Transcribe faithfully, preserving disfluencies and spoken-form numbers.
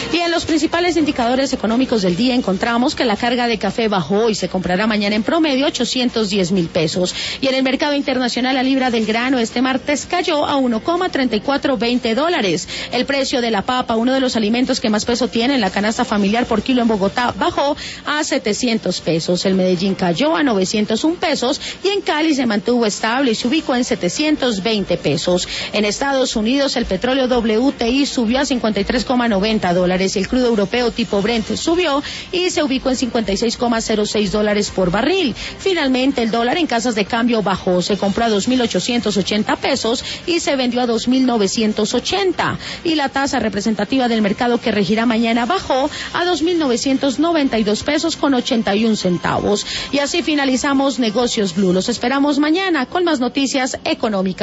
Y en los principales indicadores económicos del día encontramos que la carga de café bajó y se comprará mañana en promedio ochocientos diez mil pesos. Y en el mercado internacional la libra del grano este martes cayó a uno coma treinta y cuatro veinte dólares. El precio de la papa, uno de los alimentos que más peso tiene en la canasta familiar por kilo en Bogotá, bajó a setecientos pesos. El Medellín cayó a novecientos un pesos y en Cali se mantuvo estable y se ubicó en setecientos veinte pesos. En Estados Unidos el petróleo W T I subió a cincuenta y tres coma noventa dólares y el crudo europeo tipo Brent subió y se ubicó en cincuenta y seis coma cero seis dólares por barril. Finalmente el dólar en casas de cambio bajó, se compró a dos mil ochocientos ochenta pesos y se vendió a dos mil novecientos ochenta. Y la tasa representativa del mercado que regirá mañana bajó a dos mil novecientos noventa y dos pesos con ochenta y un centavos. Y así finalizamos Negocios Blue. Los esperamos mañana con más noticias económicas.